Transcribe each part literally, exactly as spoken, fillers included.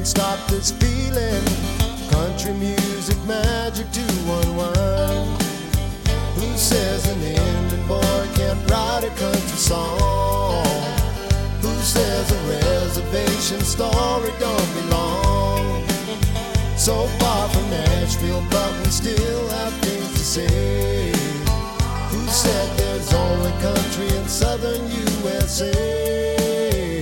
can't stop this feeling. Country music magic to unwind. Who says an Indian boy can't write a country song? Who says a reservation story don't belong? So far from Nashville, but we still have things to say. Who said there's only country in southern U S A?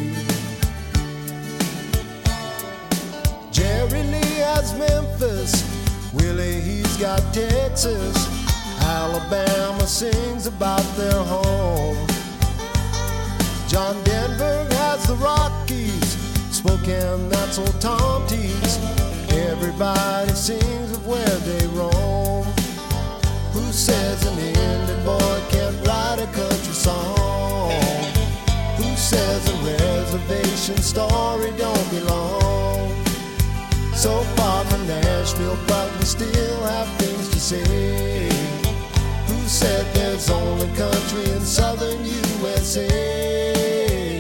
Jerry Lee has Memphis, Willie he's got Texas, Alabama sings about their home. John Denver has the Rockies, Spokane that's old Tom T's. Everybody sings of where they roam. Who says an Indian boy can't write a country song? Who says a reservation story don't belong? So far from Nashville, but we still have things to say. Who said there's only country in southern U S A?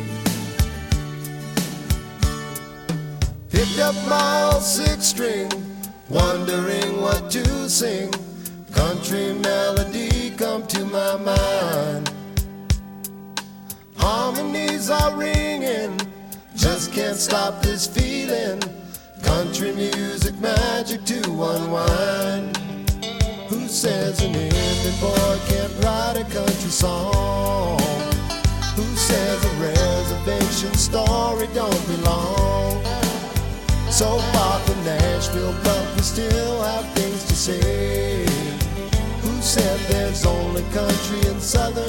Picked up my old six string, wondering what to sing. Country melody come to my mind. Harmonies are ringing, just can't stop this feeling. Country music magic to unwind. Who says an Indian boy can't write a country song? Who says a reservation story don't belong? So far from Nashville, but we still have things to say. Who said there's only country in southern